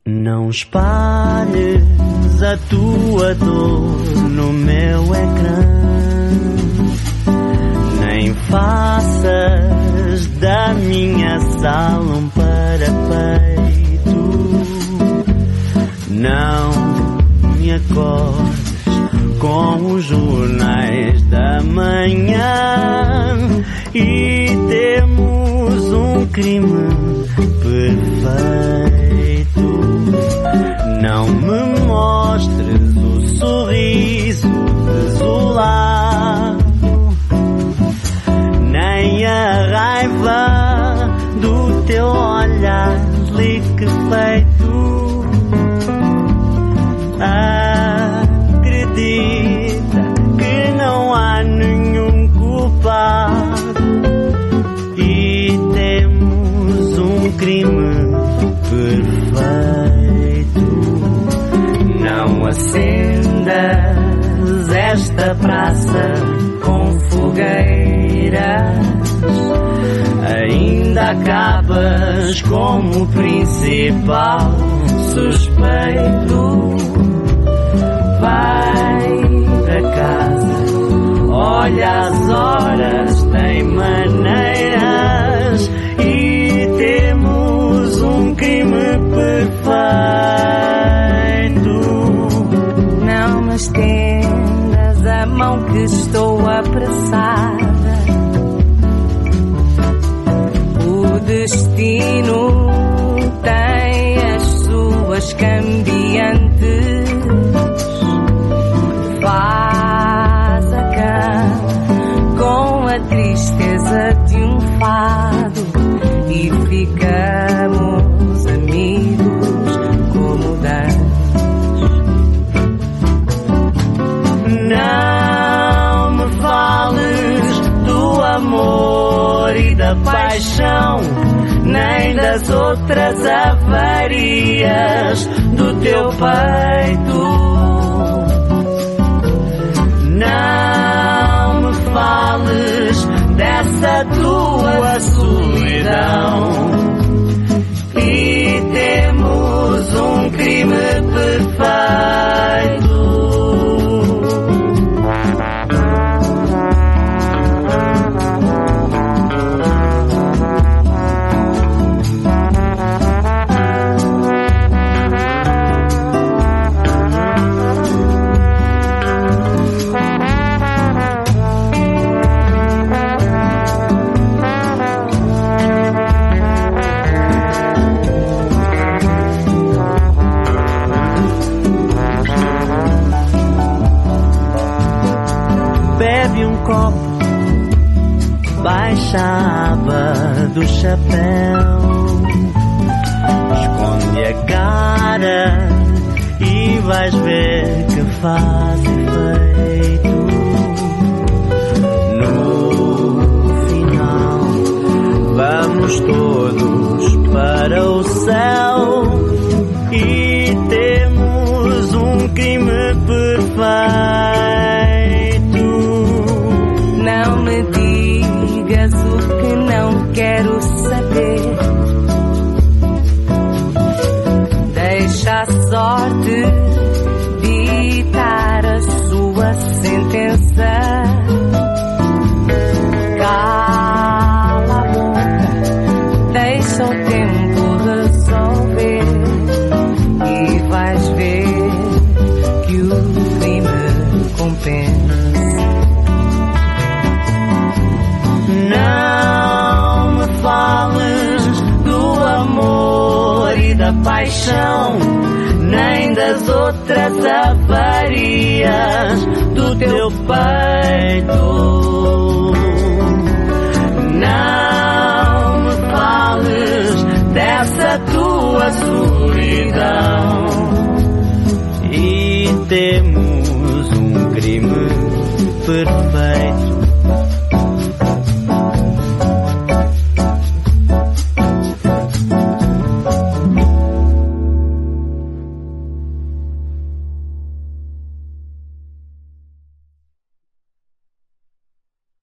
Não espalhes a tua dor no meu ecrã, nem faças da minha sala um parapeito. Não me acordes com os jornais da manhã e temos um crime perfeito. Não me mostres o sorriso desolado, nem a raiva do teu olhar liquefeito. Acredita que não há nenhum culpado e temos um crime perfeito. Não acendas esta praça com fogueiras, ainda acabas como principal suspeito. Vai para casa, olha as horas, tem maneiras e temos um crime perfeito. Não me estendas a mão que estou apressada. O destino tem as suas cambiantes. Faz a cama com a tristeza de um fado e ficamos amigos como dantes. Não me fales do amor e da paixão, nem das outras avarias do teu peito. Não me fales dessa tua solidão e temos um crime perfeito. Bebe um copo, baixa a aba do chapéu, esconde a cara e vais ver que faz efeito. No final vamos todos para o céu e temos um crime perfeito. Não me digas o que não quero saber. Deixa a sorte ditar a sua sentença. Cala a boca, deixa o tempo resolver e vais ver que o crime compensa. Não me fales do amor e da paixão, nem das outras avarias do teu peito. Não me fales dessa tua solidão e temos um crime perfeito.